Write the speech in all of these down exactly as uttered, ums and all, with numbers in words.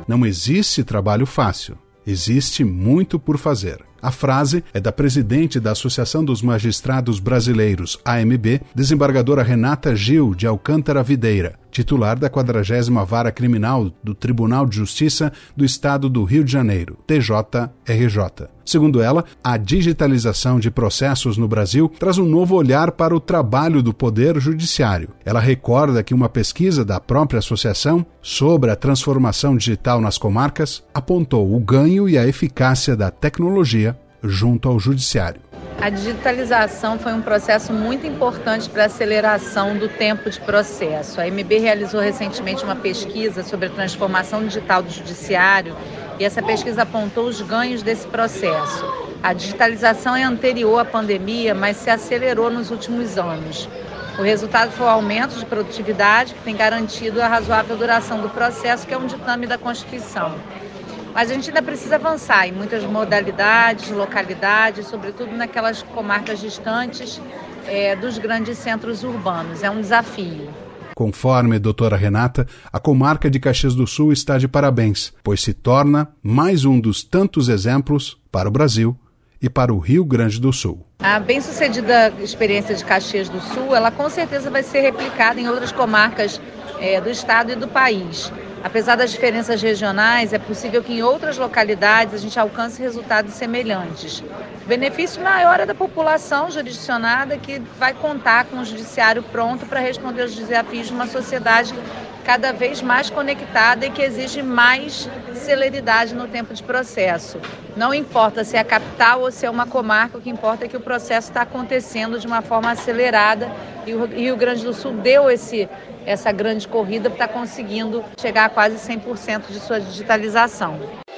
Não existe trabalho fácil. Existe muito por fazer. A frase é da presidente da Associação dos Magistrados Brasileiros, A M B, desembargadora Renata Gil de Alcântara Videira, titular da quadragésima Vara Criminal do Tribunal de Justiça do Estado do Rio de Janeiro, T J R J. Segundo ela, a digitalização de processos no Brasil traz um novo olhar para o trabalho do Poder Judiciário. Ela recorda que uma pesquisa da própria associação sobre a transformação digital nas comarcas apontou o ganho e a eficácia da tecnologia junto ao Judiciário. A digitalização foi um processo muito importante para a aceleração do tempo de processo. A A M B realizou recentemente uma pesquisa sobre a transformação digital do Judiciário e essa pesquisa apontou os ganhos desse processo. A digitalização é anterior à pandemia, mas se acelerou nos últimos anos. O resultado foi o aumento de produtividade, que tem garantido a razoável duração do processo, que é um ditame da Constituição. Mas a gente ainda precisa avançar em muitas modalidades, localidades, sobretudo naquelas comarcas distantes é, dos grandes centros urbanos. É um desafio. Conforme a doutora Renata, a comarca de Caxias do Sul está de parabéns, pois se torna mais um dos tantos exemplos para o Brasil e para o Rio Grande do Sul. A bem-sucedida experiência de Caxias do Sul, ela com certeza vai ser replicada em outras comarcas é, do estado e do país. Apesar das diferenças regionais, é possível que em outras localidades a gente alcance resultados semelhantes. O benefício maior é da população jurisdicionada, que vai contar com o judiciário pronto para responder aos desafios de uma sociedade cada vez mais conectada e que exige mais celeridade no tempo de processo. Não importa se é a capital ou se é uma comarca, o que importa é que o processo está acontecendo de uma forma acelerada e o Rio Grande do Sul deu esse, essa grande corrida para estar conseguindo chegar a quase cem por cento de sua digitalização.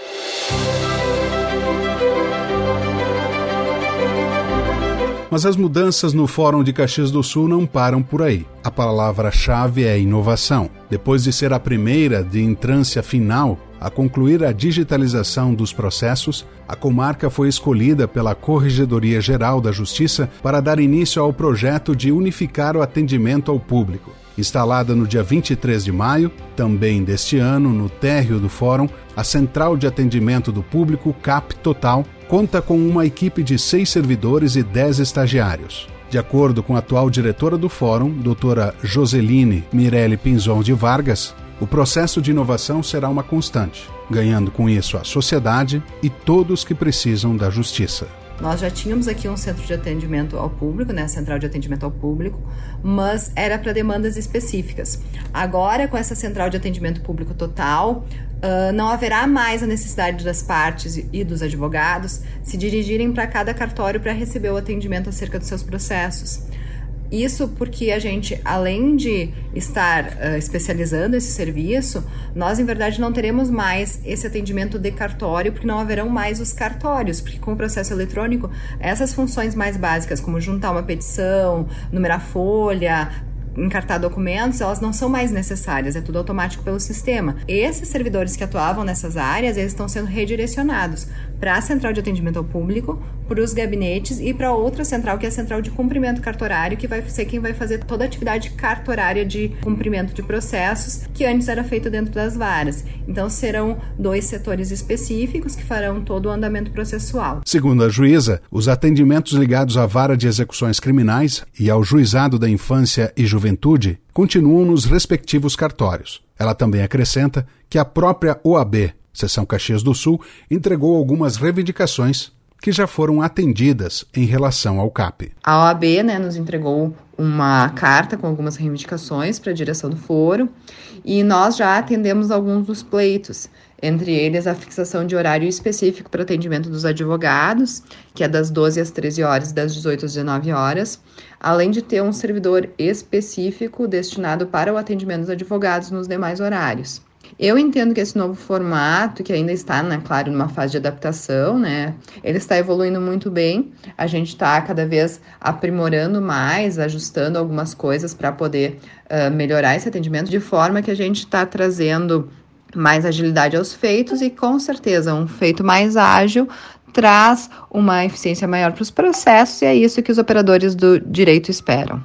Mas as mudanças no Fórum de Caxias do Sul não param por aí. A palavra-chave é inovação. Depois de ser a primeira de entrância final a concluir a digitalização dos processos, a comarca foi escolhida pela Corregedoria Geral da Justiça para dar início ao projeto de unificar o atendimento ao público. Instalada no dia vinte e três de maio, também deste ano, no térreo do Fórum, a Central de Atendimento do Público, C A P Total, conta com uma equipe de seis servidores e dez estagiários. De acordo com a atual diretora do Fórum, doutora Joseline Mirelli Pinzon de Vargas, o processo de inovação será uma constante, ganhando com isso a sociedade e todos que precisam da justiça. Nós já tínhamos aqui um centro de atendimento ao público, né, a central de atendimento ao público, mas era para demandas específicas. Agora, com essa central de atendimento público total, uh, não haverá mais a necessidade das partes e dos advogados se dirigirem para cada cartório para receber o atendimento acerca dos seus processos. Isso porque a gente, além de estar uh, especializando esse serviço, nós, em verdade, não teremos mais esse atendimento de cartório, porque não haverão mais os cartórios, porque com o processo eletrônico, essas funções mais básicas, como juntar uma petição, numerar folha, encartar documentos, elas não são mais necessárias, é tudo automático pelo sistema. Esses servidores que atuavam nessas áreas, eles estão sendo redirecionados para a central de atendimento ao público, para os gabinetes e para outra central, que é a central de cumprimento cartorário, que vai ser quem vai fazer toda a atividade cartorária de cumprimento de processos, que antes era feito dentro das varas. Então serão dois setores específicos que farão todo o andamento processual. Segundo a juíza, os atendimentos ligados à vara de execuções criminais e ao juizado da infância e juventude continuam nos respectivos cartórios. Ela também acrescenta que a própria O A B, Seção Caxias do Sul, entregou algumas reivindicações que já foram atendidas em relação ao C A P. A O A B, né, nos entregou uma carta com algumas reivindicações para a direção do foro e nós já atendemos alguns dos pleitos, entre eles a fixação de horário específico para atendimento dos advogados, que é das doze às treze horas e das dezoito às dezenove horas, além de ter um servidor específico destinado para o atendimento dos advogados nos demais horários. Eu entendo que esse novo formato, que ainda está, né, claro, numa fase de adaptação, né, ele está evoluindo muito bem, a gente está cada vez aprimorando mais, ajustando algumas coisas para poder uh, melhorar esse atendimento, de forma que a gente está trazendo mais agilidade aos feitos e, com certeza, um feito mais ágil traz uma eficiência maior para os processos e é isso que os operadores do direito esperam.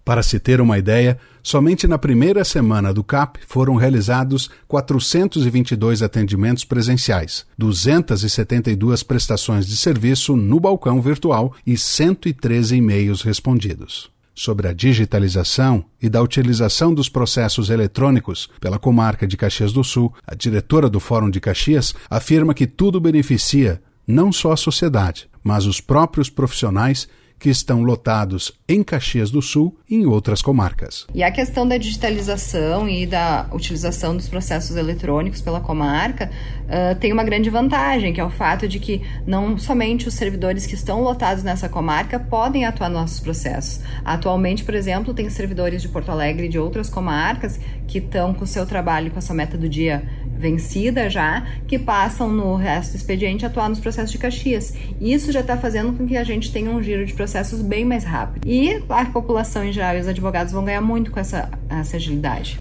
Para se ter uma ideia, somente na primeira semana do C A P foram realizados quatrocentos e vinte e dois atendimentos presenciais, duzentas e setenta e duas prestações de serviço no balcão virtual e cento e treze e-mails respondidos. Sobre a digitalização e da utilização dos processos eletrônicos pela comarca de Caxias do Sul, a diretora do Fórum de Caxias afirma que tudo beneficia não só a sociedade, mas os próprios profissionais que estão lotados em Caxias do Sul e em outras comarcas. E a questão da digitalização e da utilização dos processos eletrônicos pela comarca uh, tem uma grande vantagem, que é o fato de que não somente os servidores que estão lotados nessa comarca podem atuar nos nossos processos. Atualmente, por exemplo, tem servidores de Porto Alegre e de outras comarcas que estão com o seu trabalho, com a sua meta do dia vencida já, que passam no resto do expediente a atuar nos processos de Caxias. Isso já está fazendo com que a gente tenha um giro de processos bem mais rápido. E a população em geral e os advogados vão ganhar muito com essa, essa agilidade.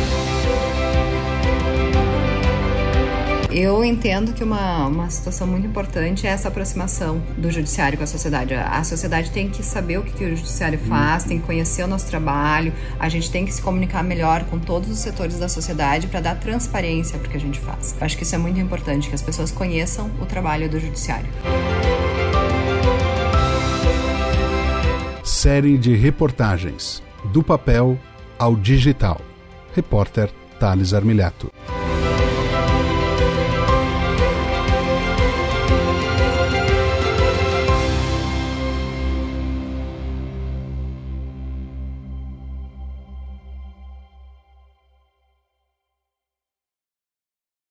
Eu entendo que uma, uma situação muito importante é essa aproximação do judiciário com a sociedade. A sociedade tem que saber o que, que o judiciário faz, tem que conhecer o nosso trabalho, a gente tem que se comunicar melhor com todos os setores da sociedade para dar transparência para o que a gente faz. Eu acho que isso é muito importante, que as pessoas conheçam o trabalho do judiciário. Série de reportagens, do papel ao digital. Repórter Thales Armilhato.